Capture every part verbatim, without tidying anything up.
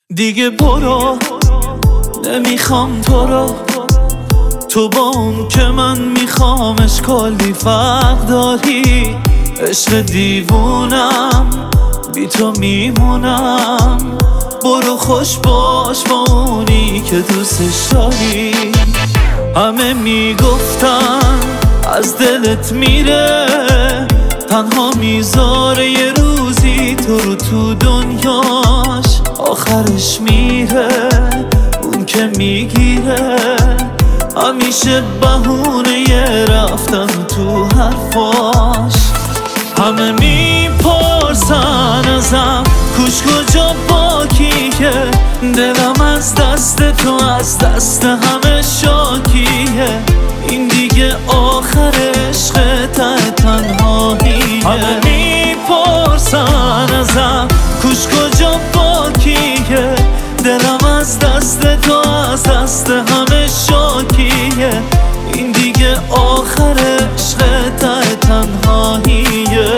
دیگه برو، نمیخوام تو رو. تو با اون که من میخوامش کلی فرق داری. عشق دیوونم، بی تو میمونم. برو خوش باش با اونی که دوستش داری. همه میگفتن از دلت میره، تنها میذاره یه روزی تو رو تو دنیاش. آخرش میره اون که میگیره، همیشه بهونه یه رفتن تو حرفاش. همه میپرسن ازم کوش کجا با کیه، دلم از دست تو از دست همه شاکیه. این دیگه آخر عشق ته تنهاییه. همه میپرسن ازم کوش کجا با کیه، دلم از دست تو از دست همه شاکیه. این دیگه آخر عشق ته تنهاییه.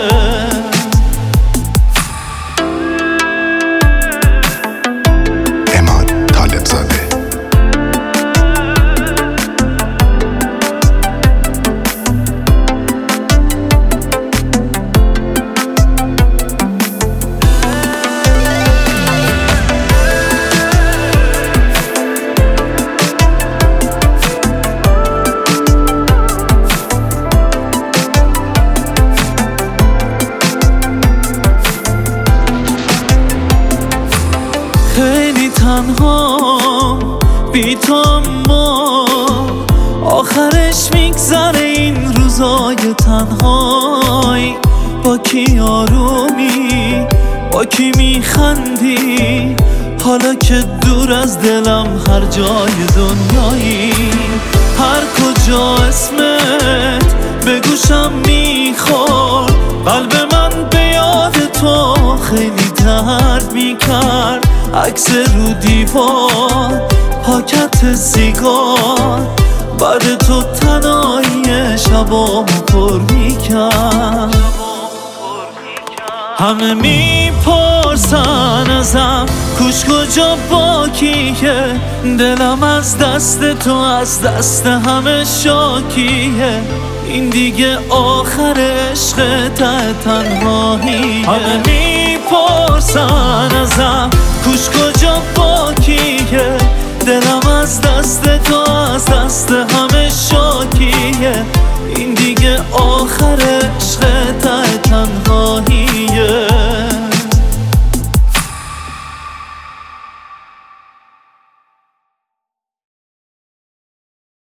خیلی تنها بی تو، اما آخرش میگذره این روزای تنهایی. با کی آرومی، با کی میخندی، حالا که دور از دلم هر جای دنیایی. هر کجا اسمت به گوشم میخورد، قلب من به یاد تو خیلی درد میکرد. عکس رو دیوار، پاکت سیگار، بعد تو تنهایی شبامو پر میکرد. همه میپرسن ازم کوش کجا با کیه، دلم از دست تو از دست همه شاکیه. این دیگه آخر عشق ته تنهاییه. همه میپرسن ازم